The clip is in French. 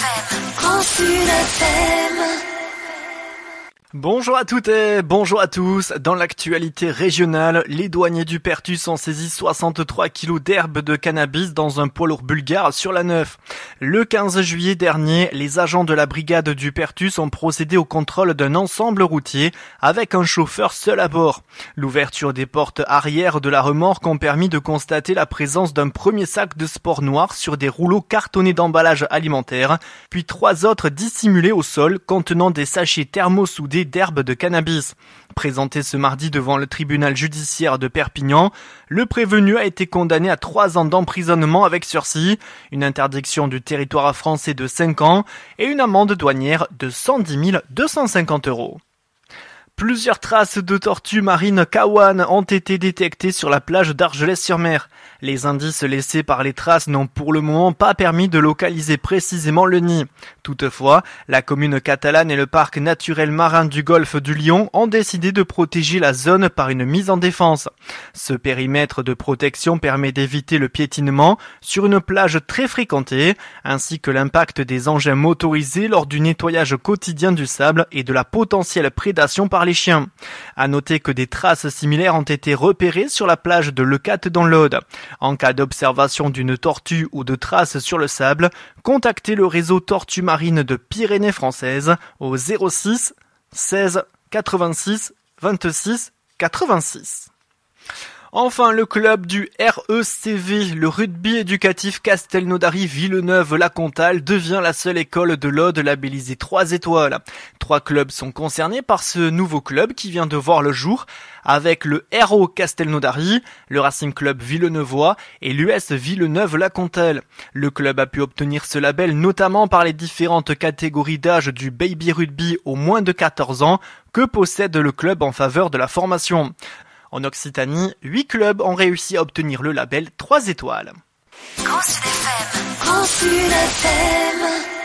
France Sud FM. Bonjour à toutes et bonjour à tous. Dans l'actualité régionale, les douaniers du Perthus ont saisi 63 kilos d'herbe de cannabis dans un poids lourd bulgare sur la 9. Le 15 juillet dernier, les agents de la brigade du Perthus ont procédé au contrôle d'un ensemble routier avec un chauffeur seul à bord. L'ouverture des portes arrière de la remorque ont permis de constater la présence d'un premier sac de sport noir sur des rouleaux cartonnés d'emballage alimentaire, puis 3 autres dissimulés au sol contenant des sachets thermosoudés d'herbe de cannabis. Présenté ce mardi devant le tribunal judiciaire de Perpignan, le prévenu a été condamné à 3 ans d'emprisonnement avec sursis, une interdiction du territoire français de 5 ans et une amende douanière de 110 250 €. Plusieurs traces de tortues marines kawan ont été détectées sur la plage d'Argelès-sur-Mer. Les indices laissés par les traces n'ont pour le moment pas permis de localiser précisément le nid. Toutefois, la commune catalane et le parc naturel marin du golfe du Lion ont décidé de protéger la zone par une mise en défense. Ce périmètre de protection permet d'éviter le piétinement sur une plage très fréquentée, ainsi que l'impact des engins motorisés lors du nettoyage quotidien du sable et de la potentielle prédation par les chiens. À noter que des traces similaires ont été repérées sur la plage de Leucate dans l'Aude. En cas d'observation d'une tortue ou de traces sur le sable, contactez le réseau Tortues Marines de Pyrénées françaises au 06 16 86 26 86. Enfin, le club du RECV, le rugby éducatif Castelnaudary Villeneuve-la-Comtale, devient la seule école de l'Aude labellisée 3 étoiles. 3 clubs sont concernés par ce nouveau club qui vient de voir le jour, avec le RO Castelnaudary, le Racing Club Villeneuvois et l'US Villeneuve-la-Comtale. Le club a pu obtenir ce label notamment par les différentes catégories d'âge du baby rugby aux moins de 14 ans que possède le club en faveur de la formation. En Occitanie, 8 clubs ont réussi à obtenir le label 3 étoiles. France Sud FM. France Sud FM.